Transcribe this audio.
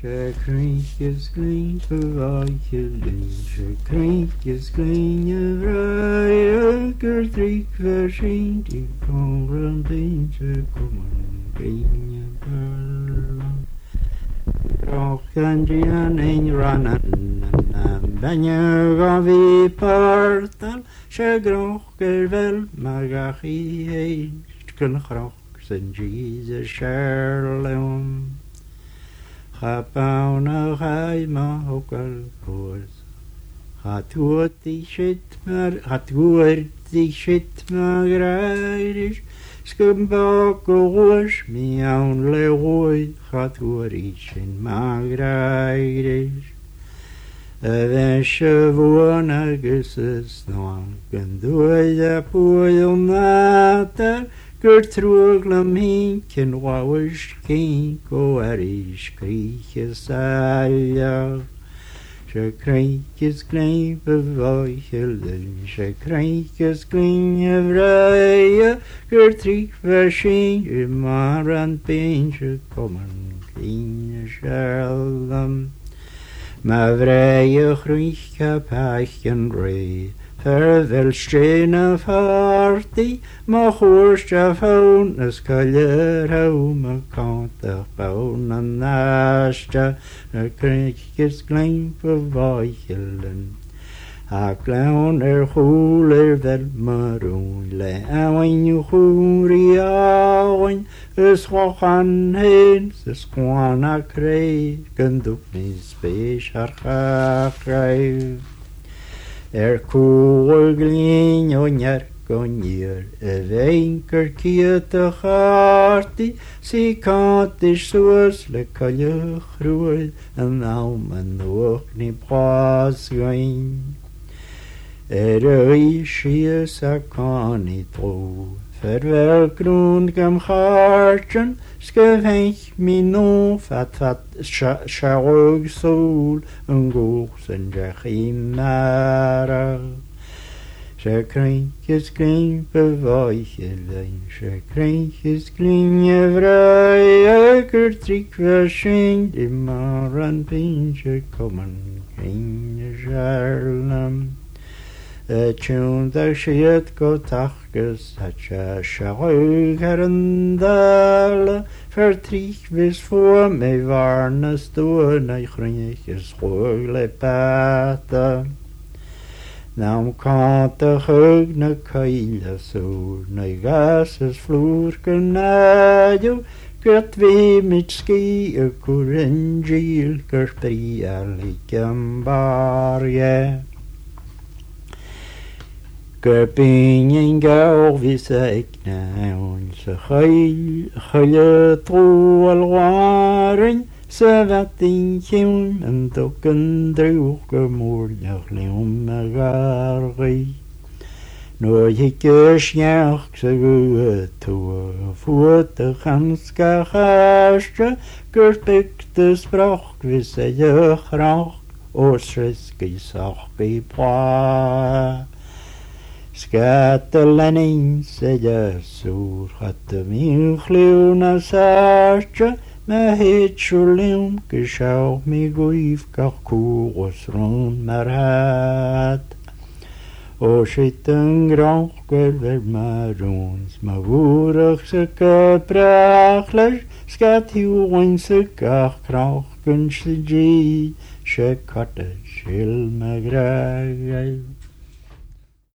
Ze krinkjes klein verwaaitje lin, ze krinkjes kleine vrije, kertrik verschijnt, die kongren dien, ze komen kleine perlen. Rochen die aan een rannen, ben je gaan wie partel, ze groker wel, maar ga je heen, kan grok zijn Jesus Sherlem. Ga pauna gai ma hokal roos. Ga tuot die shit maar grijdisch. Skum bako roos, miaun le rooi. Ga tuot iets in ma grijdisch. Wensje woona gusses noan. Gendoi da poel nater. Gertruglam hinken wauwers kinko arish kriekjes alja. Ze kriekjes klein bewoichelen, ze kriekjes klein vrije. Gertrik verscheen, maar aan pintje komen kleine schelden. Maar vrije groeikap hachen ree. Vervel stene farti, ma hoorste faun, es kaljer hou, ma kantig baun en naastje, kriekjes klein verwaaien. Ha klaun goeler wel maroon, le awen je goerie awen, es gaan heen, es gaan a kreeg, kenduk mis beschar gakrijf. Koorglin o njerkonjer, wenker kiete garti, si kantisch soos le kalje groei, en men nog niet brasgein. Is a kan niet tro, verwel kroengem hartjen, skevhenk min fat sjarog sol, en goos en jachimara. Ze krinkjes klein bewoichelen, ze krinkjes klein vrije, kertrik verscheen, die maar een pintje komen, geen jarlem. Tjoen daar shit go tachges, hat ja schaug herendale, vertrieg wis voor mij warnes door, na groenjes google pata. Nou kan de heug na keile zo, na gases vloer genadio, Gert we met ski a kurenjil, kerpri alikambarje. Gerpingen gauw wisse ik na onze geile tro al waren, ze wat in geen en token droge moordig leum gari. Nooit ik sjach ze goe toe, voet de ganske gastje, gerpikte sprach wisse je graag, oorschriske sache bra. Skattelenning säger sur hatte min kluna särche med hitchulum geschau mi guif kakkuros rund merhat. O skitten grankel vel marons ma vurig sukke prachler skat huwen sukke kraken sigi, sjekatte skil me greier.